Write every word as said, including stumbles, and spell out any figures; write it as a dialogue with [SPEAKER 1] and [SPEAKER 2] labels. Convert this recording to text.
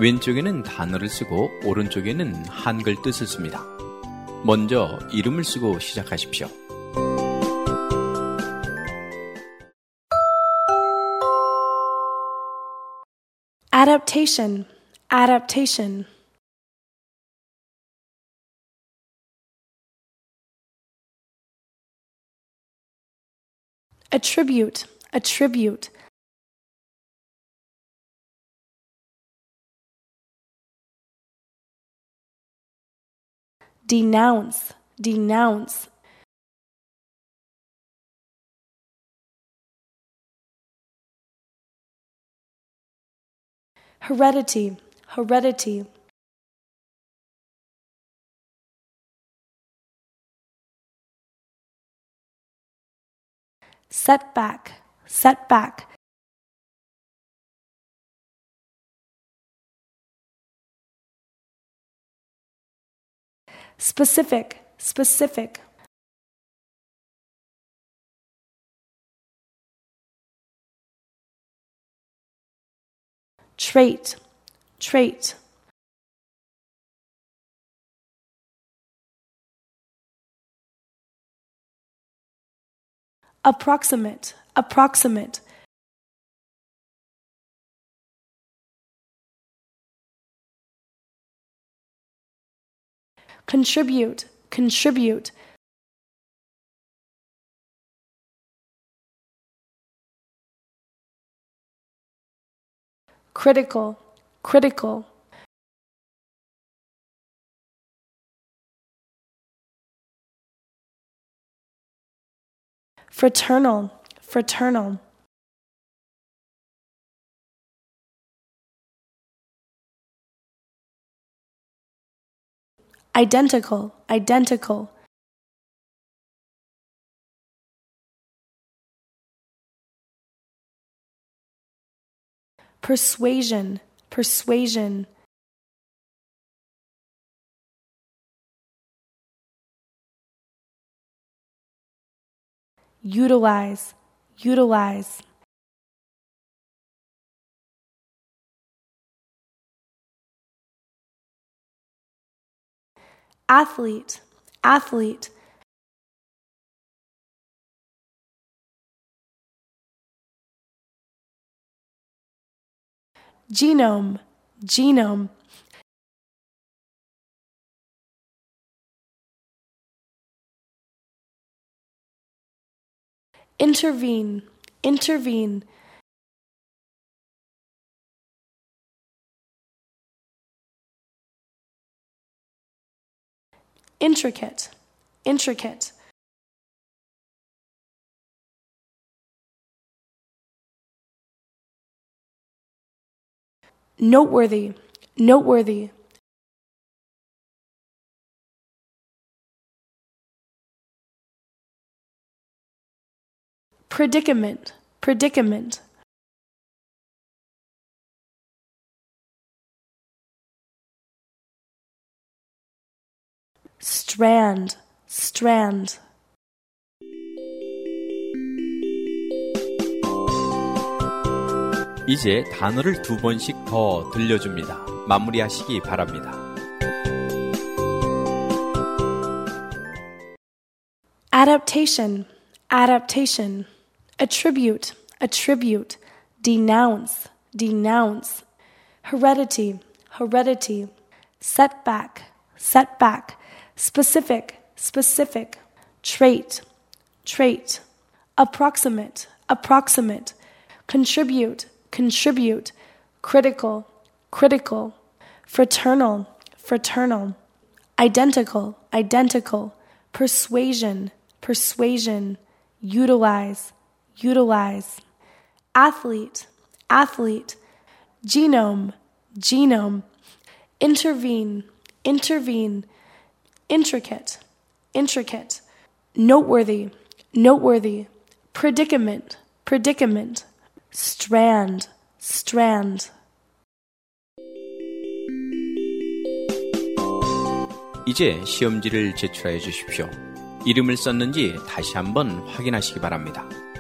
[SPEAKER 1] 왼쪽에는 단어를 쓰고 오른쪽에는 한글 뜻을 씁니다. 먼저 이름을 쓰고 시작하십시오.
[SPEAKER 2] Adaptation, adaptation. Attribute, attribute. Denounce, denounce. Heredity, heredity. Setback, setback. Specific, specific. Trait, trait. Approximate, approximate. Contribute, contribute. Critical, critical. Fraternal, fraternal. Identical, identical. Persuasion, persuasion. Utilize, utilize. Athlete, athlete. Genome, genome. Intervene, intervene. Intricate, intricate. Noteworthy, noteworthy. Predicament, predicament. Strand, strand.
[SPEAKER 1] 이제 단어를 두 번씩 더 들려줍니다. 마무리하시기 바랍니다.
[SPEAKER 2] Adaptation, adaptation. Attribute, attribute. Denounce, denounce. Heredity, heredity. Setback, setback. Specific, specific. Trait, trait. Approximate, approximate. Contribute, contribute. Critical, critical. Fraternal, fraternal. Identical, identical. Persuasion, persuasion. Utilize, utilize. Athlete, athlete. Genome, genome. Intervene, intervene. Intricate, intricate. Noteworthy, noteworthy. Predicament, predicament. Strand, strand.
[SPEAKER 1] 이제 시험지를 제출해 주십시오. 이름을 썼는지 다시 한번 확인하시기 바랍니다.